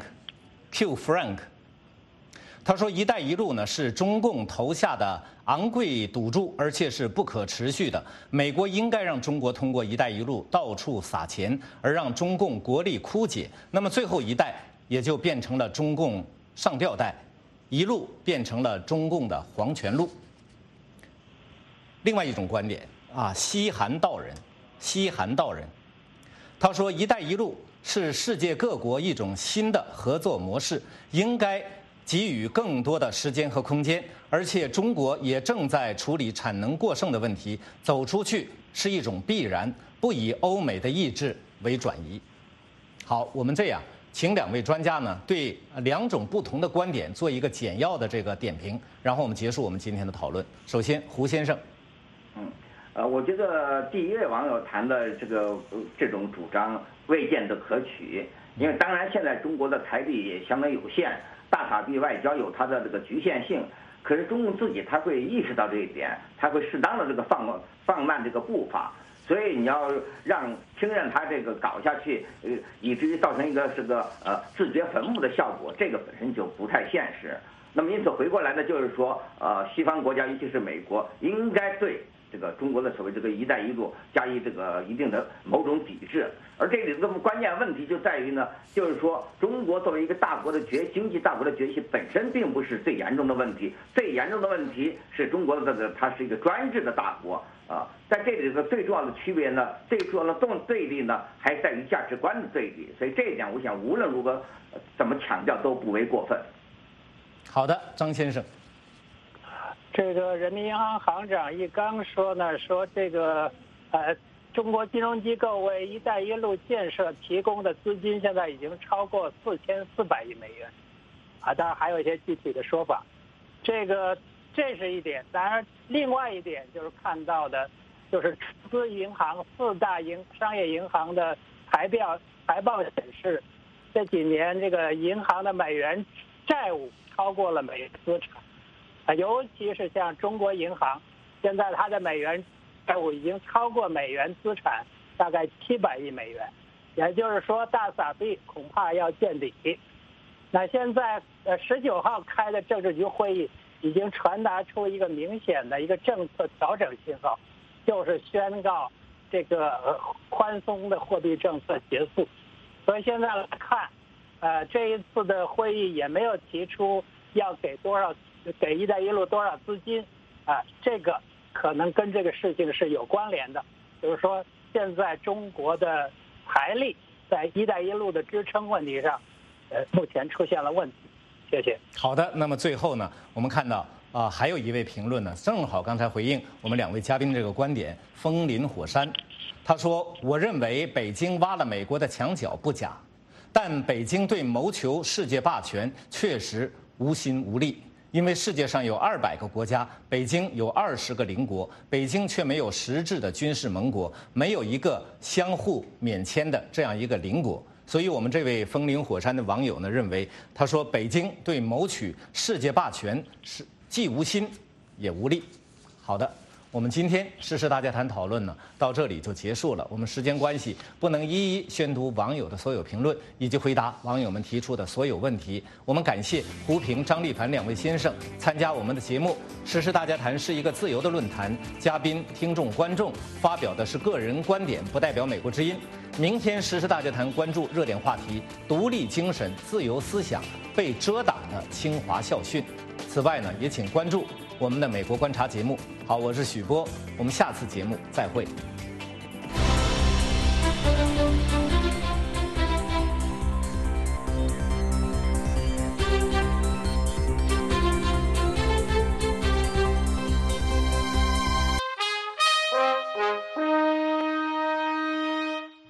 Frank，Q Frank。他说：“一带一路呢是中共投下的昂贵赌注，而且是不可持续的。美国应该让中国通过一带一路到处撒钱，而让中共国力枯竭。那么最后一带也就变成了中共上吊带，一路变成了中共的黄泉路。”另外一种观点啊，西韩道人，西韩道人，他说：“一带一路是世界各国一种新的合作模式，应该给予更多的时间和空间，而且中国也正在处理产能过剩的问题，走出去是一种必然，不以欧美的意志为转移。”好，我们这样，请两位专家呢对两种不同的观点做一个简要的这个点评，然后我们结束我们今天的讨论。首先，胡先生。 嗯，呃，我觉得第一位网友谈的这个这种主张未见得可取，因为当然现在中国的财力也相当有限。大傻逼外交有它的这个局限性，可是中共自己他会意识到这一点，他会适当的这个放放慢这个步伐，所以你要让听任他这个搞下去，呃，以至于造成一个这个呃自掘坟墓的效果，这个本身就不太现实。那么因此回过来呢，就是说，呃，西方国家尤其是美国应该对这个中国的所谓这个“一带一路”加以这个一定的某种抵制，而这里的关键问题就在于呢，就是说中国作为一个大国的崛经济大国的崛起本身并不是最严重的问题，最严重的问题是中国的这个它是一个专制的大国啊，在这里的最重要的区别呢，最重要的动对立呢，还在于价值观的对立，所以这一点我想无论如何怎么强调都不为过分。 好的，张先生。 这个人民银行行长易纲说呢，说这个呃，中国金融机构为“一带一路”建设提供的资金现在已经超过四千四百亿美元，啊，当然还有一些具体的说法。这个这是一点，当然另外一点就是看到的，就是出资银行四大银商业银行的财报财报显示，这几年这个银行的美元债务超过了美元资产。啊，尤其是像中国银行，现在它的美元债务已经超过美元资产大概七百亿美元，也就是说大撒币恐怕要见底。那现在呃十九号开的政治局会议已经传达出一个明显的一个政策调整信号，就是宣告这个宽松的货币政策结束。所以现在来看，呃这一次的会议也没有提出要给多少。给“一带一路”多少资金啊？这个可能跟这个事情是有关联的，就是说现在中国的财力在“一带一路”的支撑问题上，呃，目前出现了问题。谢谢。 好的，那么最后呢，我们看到啊，还有一位评论呢，正好刚才回应我们两位嘉宾这个观点，风林火山，他说：“我认为北京挖了美国的墙角不假，但北京对谋求世界霸权确实无心无力。”因为世界上有二百个国家，北京有二十个邻国，北京却没有实质的军事盟国，没有一个相互免签的这样一个邻国。所以，我们这位风林火山的网友呢认为，他说北京对谋取世界霸权是既无心也无力。好的。我们今天时事大家谈讨论呢，到这里就结束了。我们时间关系，不能一一宣读网友的所有评论以及回答网友们提出的所有问题。我们感谢胡平、张立凡两位先生参加我们的节目。时事大家谈是一个自由的论坛，嘉宾、听众、观众发表的是个人观点，不代表美国之音。明天时事大家谈关注热点话题：独立精神、自由思想被遮挡的清华校训。此外呢，也请关注我们的美国观察节目。好，我是许波，我们下次节目再会。